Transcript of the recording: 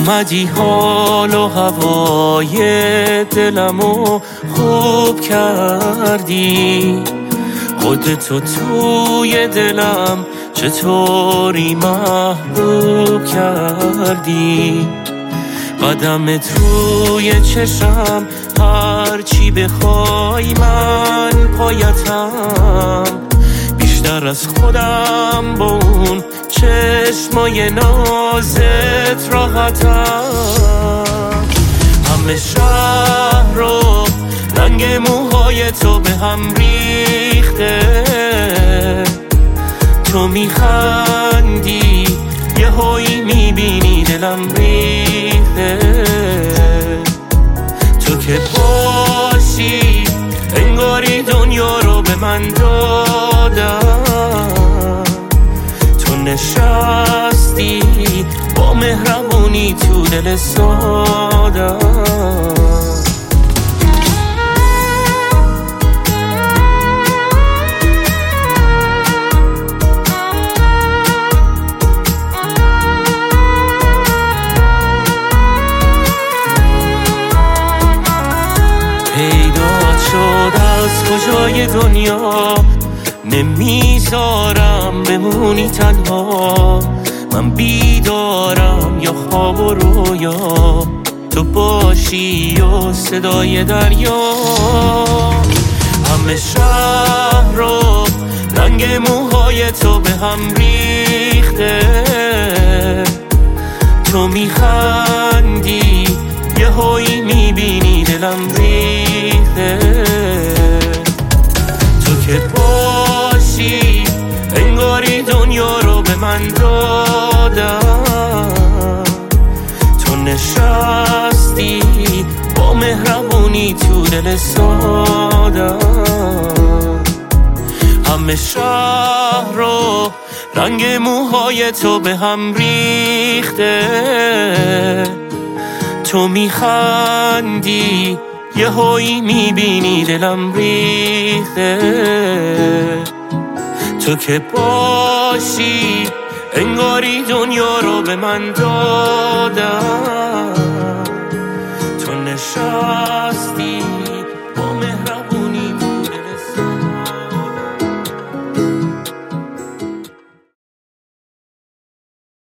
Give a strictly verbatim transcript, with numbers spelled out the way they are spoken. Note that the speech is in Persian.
اومدی حال و هوای دلمو خوب کردی، خودتو توی دلم چطوری محبوب کردی. قدم توی چشم هرچی بخوای من پایتم، بیشتر از خودم با اون چشمای نازت راحتم. همه شهر رو رنگ موهای تو به هم ریخته، تو میخندی یه هایی میبینی دلم ریخته. تو که باشی انگاری دنیا رو به من دادم، تو نشستی با مهربونی تو دل سادم. پیدات شد از کجای دنیا، نمیذارم بمونی تنها. من بیدارم یا خواب و رویا، تو باشی و صدای دریا. همه شهر رو رنگ موهای تو به هم ریخته، تو میخندی یه هایی میبینی دلم ریخته. تو که باشی انگاری دنیا رو به من دادم، تو نشستی با مهربونی تو دل سادم. همه شهر رو رنگ موهای تو به هم ریخته، تو میخندی یه هایی میبینی دلم ریخته. تو که باشی انگاری دنیا رو به من دادم،